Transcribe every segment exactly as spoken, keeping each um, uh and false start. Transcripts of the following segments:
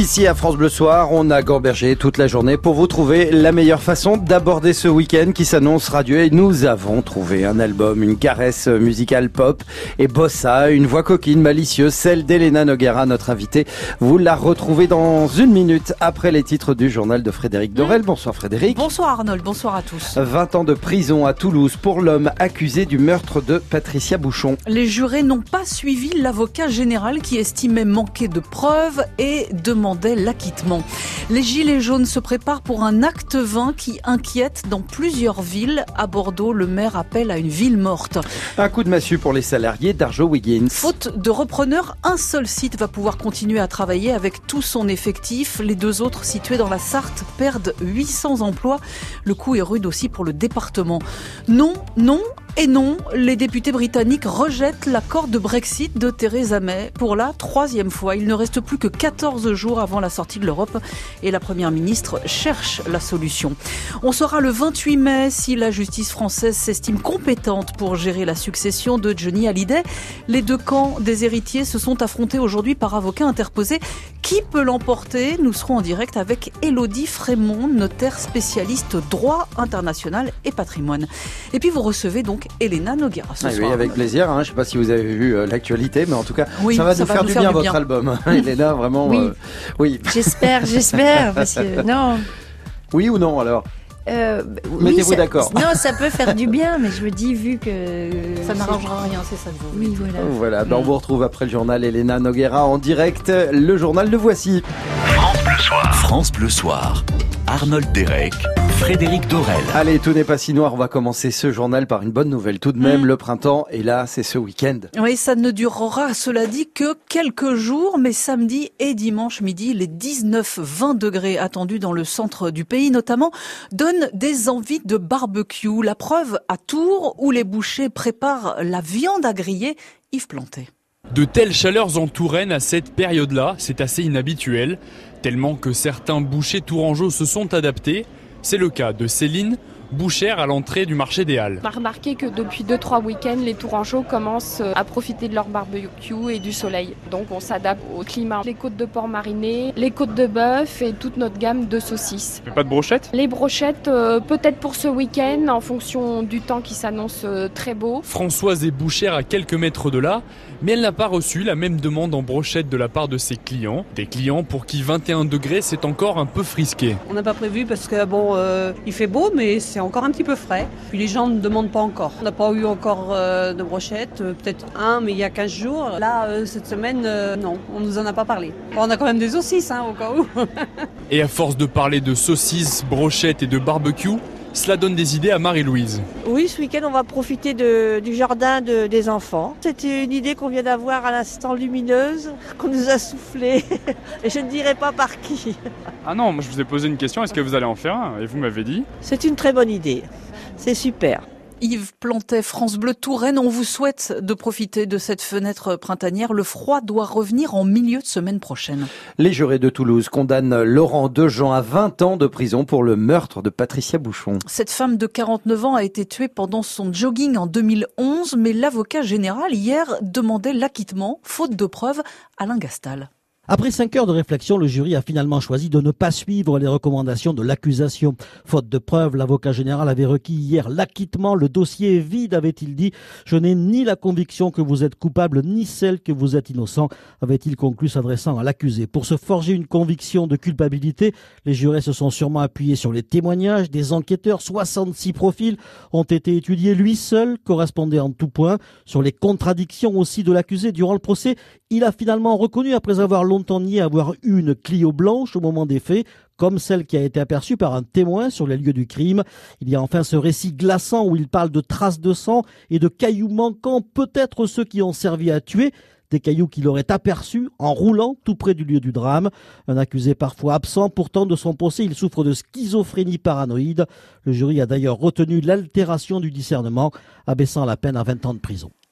Ici à France Bleu Soir, on a gambergé toute la journée pour vous trouver la meilleure façon d'aborder ce week-end qui s'annonce radieux. Et nous avons trouvé un album, une caresse musicale pop et bossa, une voix coquine, malicieuse, celle d'Elena Noguera, notre invitée. Vous la retrouvez dans une minute après les titres du journal de Frédéric Dorel. Bonsoir Frédéric. Bonsoir Arnold, bonsoir à tous. vingt ans de prison à Toulouse pour l'homme accusé du meurtre de Patricia Bouchon. Les jurés n'ont pas suivi l'avocat général qui estimait manquer de preuves et demandait l'acquittement. Les Gilets jaunes se préparent pour un acte vingt qui inquiète dans plusieurs villes. À Bordeaux, le maire appelle à une ville morte. Un coup de massue pour les salariés d'Arjo Wiggins. Faute de repreneur, un seul site va pouvoir continuer à travailler avec tout son effectif. Les deux autres, situés dans la Sarthe, perdent huit cents emplois. Le coup est rude aussi pour le département. Non, non et non, les députés britanniques rejettent l'accord de Brexit de Theresa May pour la troisième fois. Il ne reste plus que quatorze jours avant la sortie de l'Europe et la première ministre cherche la solution. On saura le vingt-huit mai si la justice française s'estime compétente pour gérer la succession de Johnny Hallyday. Les deux camps des héritiers se sont affrontés aujourd'hui par avocats interposés. Qui peut l'emporter ? Nous serons en direct avec Élodie Frémont, notaire spécialiste droit international et patrimoine. Et puis vous recevez donc Elena Noguera ce ah, soir. Oui, avec plaisir. Hein. Je ne sais pas si vous avez vu euh, l'actualité, mais en tout cas, oui, ça va ça nous va faire nous du faire bien du votre bien. album. Elena, vraiment. Oui. Euh, oui. J'espère, j'espère, parce que non. Oui ou non alors ? Euh, Mettez-vous oui, ça, d'accord. Non, ça peut faire du bien, mais je me dis, vu que... Ça n'arrangera rien, c'est ça que vous Oui, voilà. Voilà, ben on vous retrouve après le journal Elena Noguera en direct. Le journal de Voici. France Bleu Soir. France Bleu Soir. Arnold Derek, Frédéric Dorel. Allez, tout n'est pas si noir. On va commencer ce journal par une bonne nouvelle. Tout de même, mmh. le printemps est là, c'est ce week-end. Oui, ça ne durera, cela dit, que quelques jours, mais samedi et dimanche midi, les dix-neuf vingt degrés attendus dans le centre du pays, notamment, donnent des envies de barbecue. La preuve à Tours, où les bouchers préparent la viande à griller. Yves Planté. De telles chaleurs en Touraine à cette période-là, c'est assez inhabituel, tellement que certains bouchers tourangeaux se sont adaptés. C'est le cas de Céline, bouchère à l'entrée du marché des Halles. On a remarqué que depuis deux trois week-ends, les tourangeaux commencent à profiter de leur barbecue et du soleil. Donc on s'adapte au climat. Les côtes de porc marinées, les côtes de bœuf et toute notre gamme de saucisses. Mais pas de brochettes ? Les brochettes, euh, peut-être pour ce week-end, en fonction du temps qui s'annonce euh, très beau. Françoise est bouchère à quelques mètres de là, mais elle n'a pas reçu la même demande en brochette de la part de ses clients. Des clients pour qui vingt et un degrés, c'est encore un peu frisqué. On n'a pas prévu parce que bon, euh, il fait beau, mais c'est encore un petit peu frais. Puis les gens ne demandent pas encore. On n'a pas eu encore euh, de brochettes, euh, peut-être un, mais il y a quinze jours. Là, euh, cette semaine, euh, non, on nous en a pas parlé. Bon, on a quand même des saucisses, hein, au cas où. Et à force de parler de saucisses, brochettes et de barbecue, cela donne des idées à Marie-Louise. Oui, ce week-end, on va profiter de, du jardin de, des enfants. C'était une idée qu'on vient d'avoir à l'instant lumineuse, qu'on nous a soufflée. Et je ne dirai pas par qui. Ah non, moi je vous ai posé une question, est-ce que vous allez en faire un ? Et vous m'avez dit ? C'est une très bonne idée. C'est super. Yves Plantet, France Bleu Touraine, on vous souhaite de profiter de cette fenêtre printanière. Le froid doit revenir en milieu de semaine prochaine. Les jurés de Toulouse condamnent Laurent Dejean à vingt ans de prison pour le meurtre de Patricia Bouchon. Cette femme de quarante-neuf ans a été tuée pendant son jogging en deux mille onze, mais l'avocat général hier demandait l'acquittement, faute de preuves. Alain Gastal. Après cinq heures de réflexion, le jury a finalement choisi de ne pas suivre les recommandations de l'accusation. Faute de preuves, l'avocat général avait requis hier l'acquittement. Le dossier est vide, avait-il dit. Je n'ai ni la conviction que vous êtes coupable, ni celle que vous êtes innocent, avait-il conclu s'adressant à l'accusé. Pour se forger une conviction de culpabilité, les jurés se sont sûrement appuyés sur les témoignages des enquêteurs. soixante-six profils ont été étudiés. Lui seul correspondait en tout point. Sur les contradictions aussi de l'accusé durant le procès, il a finalement reconnu, après avoir longtemps nié avoir eu une Clio blanche au moment des faits, comme celle qui a été aperçue par un témoin sur les lieux du crime. Il y a enfin ce récit glaçant où il parle de traces de sang et de cailloux manquants, peut-être ceux qui ont servi à tuer, des cailloux qu'il aurait aperçus en roulant tout près du lieu du drame. Un accusé parfois absent, pourtant de son procès, il souffre de schizophrénie paranoïde. Le jury a d'ailleurs retenu l'altération du discernement, abaissant la peine à vingt ans de prison.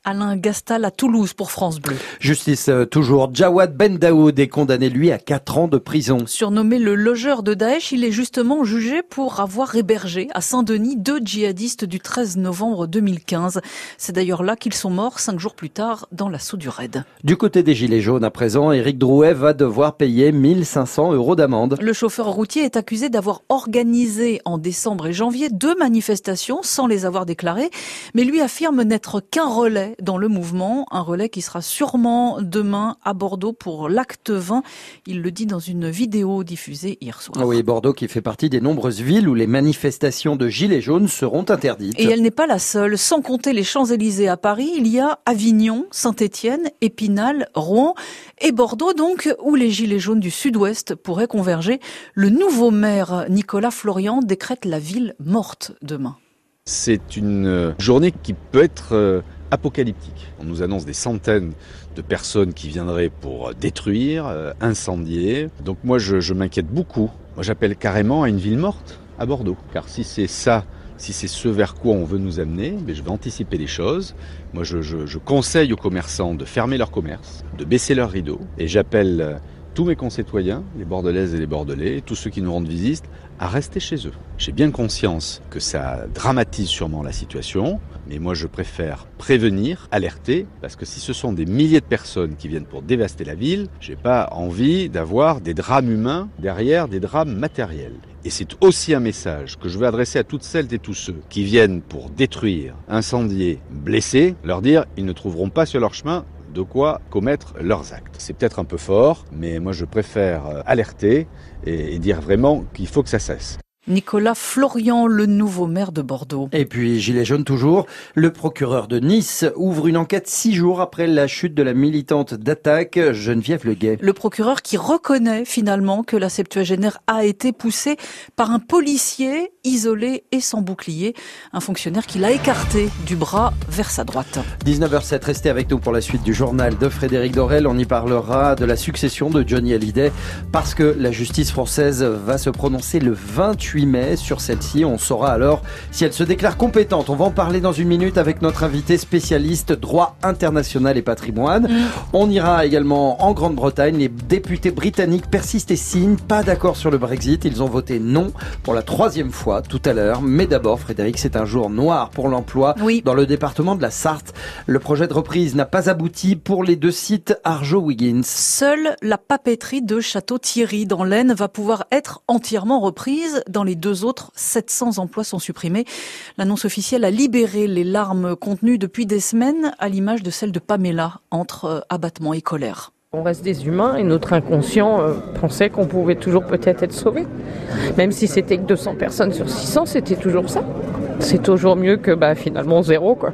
Alain Gastal à Toulouse pour France Bleu. Justice euh, toujours. Jawad Ben Daoud est condamné, lui, à quatre ans de prison. Surnommé le logeur de Daesh, il est justement jugé pour avoir hébergé à Saint-Denis deux djihadistes du treize novembre deux mille quinze. C'est d'ailleurs là qu'ils sont morts cinq jours plus tard dans l'assaut du raid. Du côté des Gilets jaunes, à présent, Éric Drouet va devoir payer mille cinq cents euros d'amende. Le chauffeur routier est accusé d'avoir organisé en décembre et janvier deux manifestations sans les avoir déclarées, mais lui affirme n'être qu'un relais dans le mouvement, un relais qui sera sûrement demain à Bordeaux pour l'acte vingt. Il le dit dans une vidéo diffusée hier soir. Oui, Bordeaux qui fait partie des nombreuses villes où les manifestations de Gilets jaunes seront interdites. Et elle n'est pas la seule. Sans compter les Champs-Élysées à Paris, il y a Avignon, Saint-Étienne, Épinal, Rouen et Bordeaux donc, où les Gilets jaunes du Sud-Ouest pourraient converger. Le nouveau maire Nicolas Florian décrète la ville morte demain. C'est une journée qui peut être apocalyptique. On nous annonce des centaines de personnes qui viendraient pour détruire, euh, incendier. Donc moi je, je m'inquiète beaucoup. Moi j'appelle carrément à une ville morte à Bordeaux. Car si c'est ça, si c'est ce vers quoi on veut nous amener, mais je vais anticiper les choses. Moi je, je, je conseille aux commerçants de fermer leur commerce, de baisser leurs rideaux. Et j'appelle tous mes concitoyens, les Bordelaises et les Bordelais, tous ceux qui nous rendent visite, à rester chez eux. J'ai bien conscience que ça dramatise sûrement la situation, mais moi je préfère prévenir, alerter, parce que si ce sont des milliers de personnes qui viennent pour dévaster la ville, j'ai pas envie d'avoir des drames humains derrière des drames matériels. Et c'est aussi un message que je veux adresser à toutes celles et tous ceux qui viennent pour détruire, incendier, blesser, leur dire ils ne trouveront pas sur leur chemin de quoi commettre leurs actes. C'est peut-être un peu fort, mais moi je préfère alerter et dire vraiment qu'il faut que ça cesse. Nicolas Florian, le nouveau maire de Bordeaux. Et puis, Gilets jaunes toujours, le procureur de Nice ouvre une enquête six jours après la chute de la militante d'attaque Geneviève Leguet. Le procureur qui reconnaît finalement que la septuagénaire a été poussée par un policier isolé et sans bouclier, un fonctionnaire qui l'a écarté du bras vers sa droite. dix-neuf heures sept, restez avec nous pour la suite du journal de Frédéric Dorel. On y parlera de la succession de Johnny Hallyday parce que la justice française va se prononcer le vingt-huit mai sur celle-ci. On saura alors si elle se déclare compétente. On va en parler dans une minute avec notre invité spécialiste droit international et patrimoine. Mmh. On ira également en Grande-Bretagne. Les députés britanniques persistent et signent. Pas d'accord sur le Brexit. Ils ont voté non pour la troisième fois tout à l'heure. Mais d'abord, Frédéric, c'est un jour noir pour l'emploi oui. dans le département de la Sarthe. Le projet de reprise n'a pas abouti pour les deux sites Arjo-Wiggins. Seule la papeterie de Château-Thierry dans l'Aisne va pouvoir être entièrement reprise. Dans les deux autres, sept cents emplois sont supprimés. L'annonce officielle a libéré les larmes contenues depuis des semaines, à l'image de celle de Pamela, entre abattement et colère. On reste des humains et notre inconscient euh, pensait qu'on pouvait toujours peut-être être sauvé. Même si c'était que deux cents personnes sur six cents, c'était toujours ça. C'est toujours mieux que bah, finalement zéro, quoi.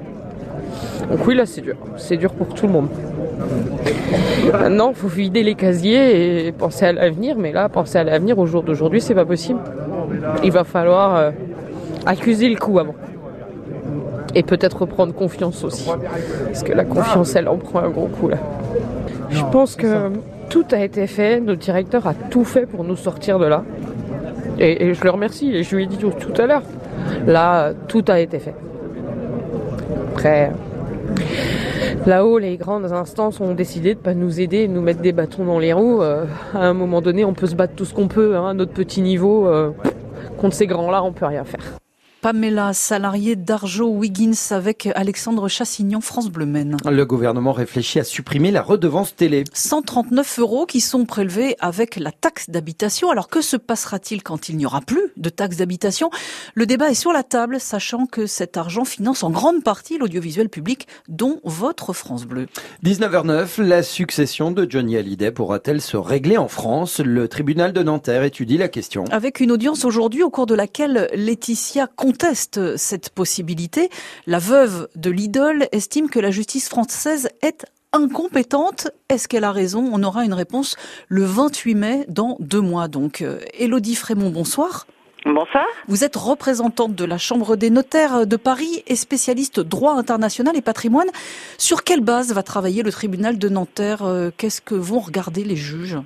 Donc oui, là c'est dur. C'est dur pour tout le monde. Maintenant, il faut vider les casiers et penser à l'avenir. Mais là, penser à l'avenir au jour d'aujourd'hui, c'est pas possible. Il va falloir euh, accuser le coup avant. Et peut-être reprendre confiance aussi. Parce que la confiance, elle en prend un gros coup là. Je pense que tout a été fait. Notre directeur a tout fait pour nous sortir de là. Et, et je le remercie. Et je lui ai dit tout, tout à l'heure. Là, tout a été fait. Après, là-haut, les grandes instances ont décidé de ne pas nous aider et de nous mettre des bâtons dans les roues. Euh, à un moment donné, on peut se battre tout ce qu'on peut, hein, à notre petit niveau. Euh, contre ces grands-là, on peut rien faire. Pamela, salariée d'Arjo-Wiggins avec Alexandre Chassignon, France Bleu Maine. Le gouvernement réfléchit à supprimer la redevance télé. cent trente-neuf euros qui sont prélevés avec la taxe d'habitation. Alors que se passera-t-il quand il n'y aura plus de taxe d'habitation ? Le débat est sur la table, sachant que cet argent finance en grande partie l'audiovisuel public, dont votre France Bleu. dix-neuf heures neuf, la succession de Johnny Hallyday pourra-t-elle se régler en France ? Le tribunal de Nanterre étudie la question. Avec une audience aujourd'hui au cours de laquelle Laetitia conteste cette possibilité. La veuve de l'idole estime que la justice française est incompétente. Est-ce qu'elle a raison ? On aura une réponse le vingt-huit mai, dans deux mois donc. Élodie Frémont, bonsoir. Bonsoir. Vous êtes représentante de la Chambre des notaires de Paris et spécialiste droit international et patrimoine. Sur quelle base va travailler le tribunal de Nanterre ? Qu'est-ce que vont regarder les juges ?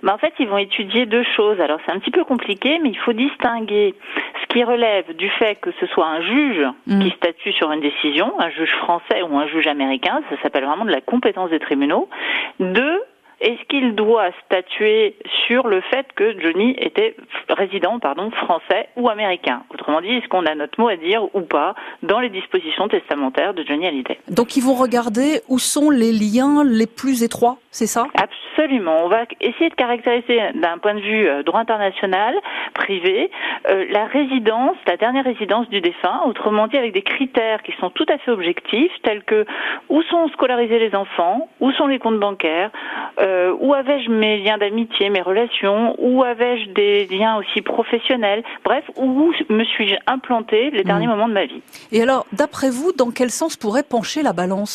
Ben, en fait, ils vont étudier deux choses. Alors, c'est un petit peu compliqué, mais il faut distinguer ce qui relève du fait que ce soit un juge mmh. qui statue sur une décision, un juge français ou un juge américain, ça s'appelle vraiment de la compétence des tribunaux. Deux, est-ce qu'il doit statuer sur le fait que Johnny était résident, pardon, français ou américain? Autrement dit, est-ce qu'on a notre mot à dire ou pas dans les dispositions testamentaires de Johnny Hallyday? Donc ils vont regarder où sont les liens les plus étroits, c'est ça? Absolument. On va essayer de caractériser d'un point de vue euh, droit international, privé, euh, la résidence, la dernière résidence du défunt, autrement dit avec des critères qui sont tout à fait objectifs, tels que où sont scolarisés les enfants, où sont les comptes bancaires, euh, Euh, où avais-je mes liens d'amitié, mes relations, où avais-je des liens aussi professionnels, bref, où me suis-je implanté les derniers mmh. moments de ma vie. Et alors, d'après vous, dans quel sens pourrait pencher la balance ?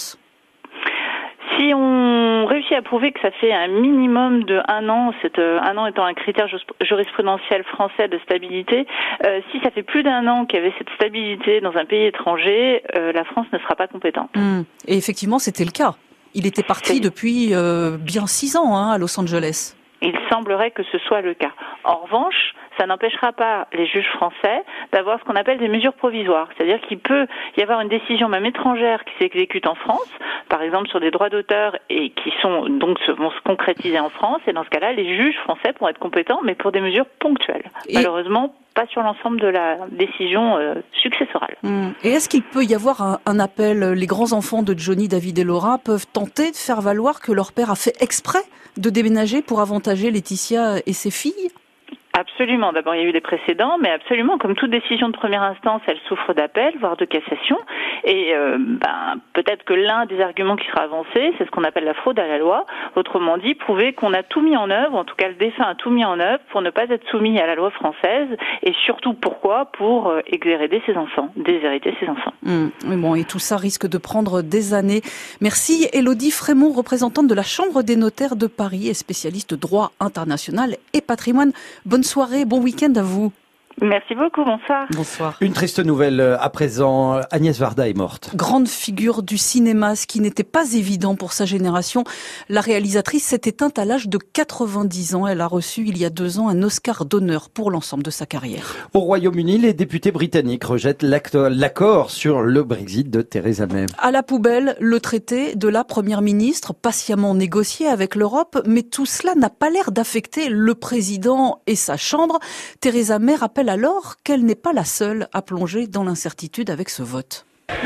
Si on réussit à prouver que ça fait un minimum de un an, c'est euh, un an étant un critère jurisprudentiel français de stabilité, euh, si ça fait plus d'un an qu'il y avait cette stabilité dans un pays étranger, euh, la France ne sera pas compétente. Mmh. Et effectivement, c'était le cas. Il était parti depuis euh, bien six ans hein, à Los Angeles. Il semblerait que ce soit le cas. En revanche, ça n'empêchera pas les juges français d'avoir ce qu'on appelle des mesures provisoires. C'est-à-dire qu'il peut y avoir une décision même étrangère qui s'exécute en France, par exemple sur des droits d'auteur et qui sont donc vont se concrétiser en France. Et dans ce cas-là, les juges français pourront être compétents, mais pour des mesures ponctuelles. Et malheureusement, pas sur l'ensemble de la décision euh, successorale. Mmh. Et est-ce qu'il peut y avoir un, un appel? Les grands-enfants de Johnny, David et Laura peuvent tenter de faire valoir que leur père a fait exprès de déménager pour avantager Laetitia et ses filles? Absolument. D'abord, il y a eu des précédents, mais absolument, comme toute décision de première instance, elle souffre d'appel, voire de cassation. Et euh, ben, peut-être que l'un des arguments qui sera avancé, c'est ce qu'on appelle la fraude à la loi. Autrement dit, prouver qu'on a tout mis en œuvre, en tout cas le défunt a tout mis en œuvre pour ne pas être soumis à la loi française. Et surtout, pourquoi? Pour euh, exhéréder ses enfants, déshériter ses enfants. Mmh. Mais bon, et tout ça risque de prendre des années. Merci Élodie Frémont, représentante de la Chambre des notaires de Paris et spécialiste droit international et patrimoine. Bonne soirée, bon week-end à vous. Merci beaucoup, bonsoir. Bonsoir. Une triste nouvelle à présent, Agnès Varda est morte. Grande figure du cinéma, ce qui n'était pas évident pour sa génération. La réalisatrice s'est éteinte à l'âge de quatre-vingt-dix ans. Elle a reçu il y a deux ans un Oscar d'honneur pour l'ensemble de sa carrière. Au Royaume-Uni, les députés britanniques rejettent l'accord sur le Brexit de Theresa May. À la poubelle, le traité de la première ministre, patiemment négocié avec l'Europe, mais tout cela n'a pas l'air d'affecter le président et sa chambre. Theresa May rappelle alors qu'elle n'est pas la seule à plonger dans l'incertitude avec ce vote.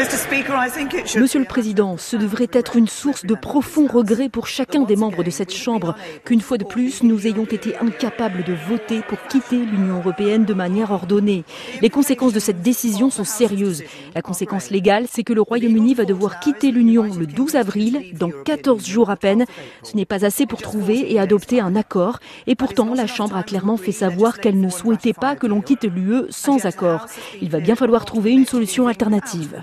Monsieur le Président, ce devrait être une source de profond regret pour chacun des membres de cette Chambre qu'une fois de plus, nous ayons été incapables de voter pour quitter l'Union européenne de manière ordonnée. Les conséquences de cette décision sont sérieuses. La conséquence légale, c'est que le Royaume-Uni va devoir quitter l'Union le douze avril, dans quatorze jours à peine. Ce n'est pas assez pour trouver et adopter un accord. Et pourtant, la Chambre a clairement fait savoir qu'elle ne souhaitait pas que l'on quitte l'U E sans accord. Il va bien falloir trouver une solution alternative.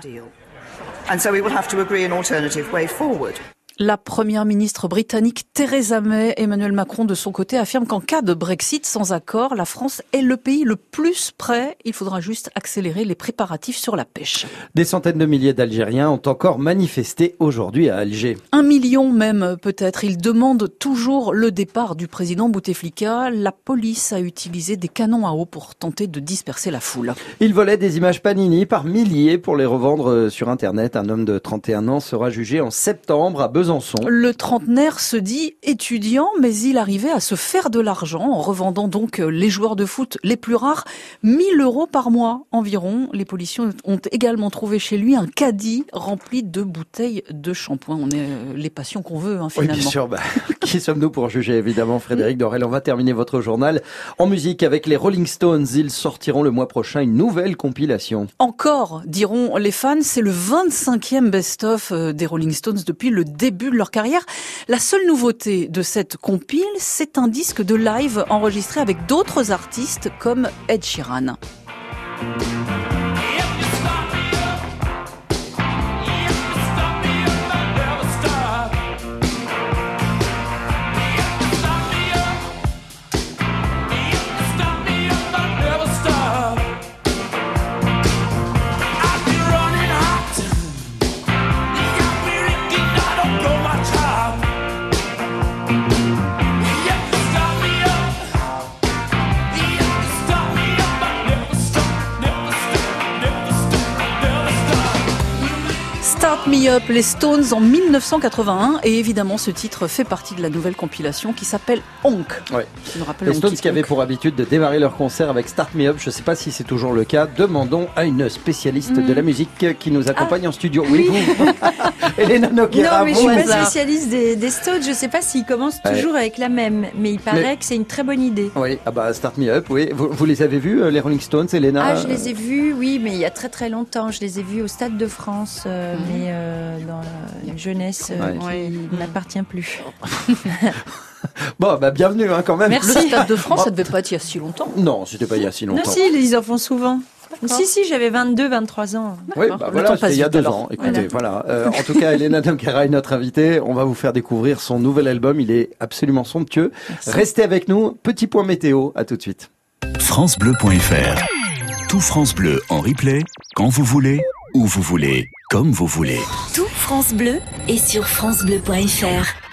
And so we will have to agree an alternative way forward. La première ministre britannique Theresa May, Emmanuel Macron de son côté affirme qu'en cas de Brexit sans accord, la France est le pays le plus prêt. Il faudra juste accélérer les préparatifs sur la pêche. Des centaines de milliers d'Algériens ont encore manifesté aujourd'hui à Alger. Un million même peut-être. Ils demandent toujours le départ du président Bouteflika. La police a utilisé des canons à eau pour tenter de disperser la foule. Ils volaient des images Panini par milliers pour les revendre sur Internet. Un homme de trente et un ans sera jugé en septembre à Besançon. Le trentenaire se dit étudiant, mais il arrivait à se faire de l'argent en revendant donc les joueurs de foot les plus rares, mille euros par mois environ. Les policiers ont également trouvé chez lui un caddie rempli de bouteilles de shampoing. On est les passions qu'on veut, hein, finalement. Oui, bien sûr. Bah, qui sommes-nous pour juger, évidemment, Frédéric Dorel. On va terminer votre journal en musique avec les Rolling Stones. Ils sortiront le mois prochain une nouvelle compilation. Encore, diront les fans, c'est le vingt-cinquième best-of des Rolling Stones depuis le début de leur carrière. La seule nouveauté de cette compile, c'est un disque de live enregistré avec d'autres artistes comme Ed Sheeran. Stop me Me Up, les Stones en mille neuf cent quatre-vingt-un, et évidemment ce titre fait partie de la nouvelle compilation qui s'appelle Honk. Ouais. Qui nous rappelle Les Stones Honky qui avaient Tonk. pour habitude de démarrer leur concert avec Start Me Up, je ne sais pas si c'est toujours le cas, demandons à une spécialiste Mm. de la musique qui nous accompagne Ah. en studio. Oui, Oui. vous Elena Noguera, Non, mais je bon suis pas hasard. spécialiste des, des Stones. Je sais pas s'ils commencent Ouais. toujours avec la même, mais il paraît Mais- que c'est une très bonne idée. Oui, ah bah Start Me Up, oui. Vous, vous les avez vus, euh, les Rolling Stones, Elena? Ah, je les ai vus, oui, mais il y a très très longtemps. Je les ai vus au Stade de France, euh, Mhm. mais euh, dans la jeunesse euh, Ouais. qui ne m'appartient plus. Bon, bah bienvenue hein, quand même. Le Stade de France, ça devait pas être il y a si longtemps. Non, c'était pas il y a si Non, longtemps. si, ils en font souvent. Si, si, j'avais vingt-deux, vingt-trois ans. Oui, D'accord. bah Le voilà, temps c'était passe il y a vite, deux alors. ans. Écoutez, voilà. Euh, en tout cas, Elena Noguera est notre invitée. On va vous faire découvrir son nouvel album. Il est absolument somptueux. Merci. Restez avec nous. Petit point météo. À tout de suite. francebleu point fr. Tout France Bleu en replay, quand vous voulez, où vous voulez, comme vous voulez. Tout France Bleu est sur francebleu point fr.